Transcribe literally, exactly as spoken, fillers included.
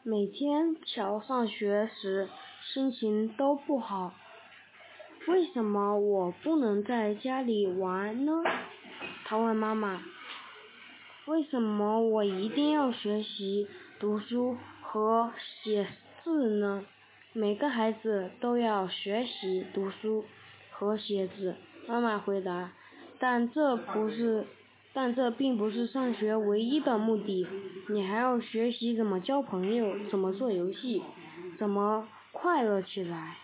每天乔上学时心情都不好，为什么我不能在家里玩呢？他问妈妈，为什么我一定要学习读书和写字呢？每个孩子都要学习读书和写字，妈妈回答，但这不是但这并不是上学唯一的目的，你还要学习怎么交朋友，怎么做游戏，怎么快乐起来。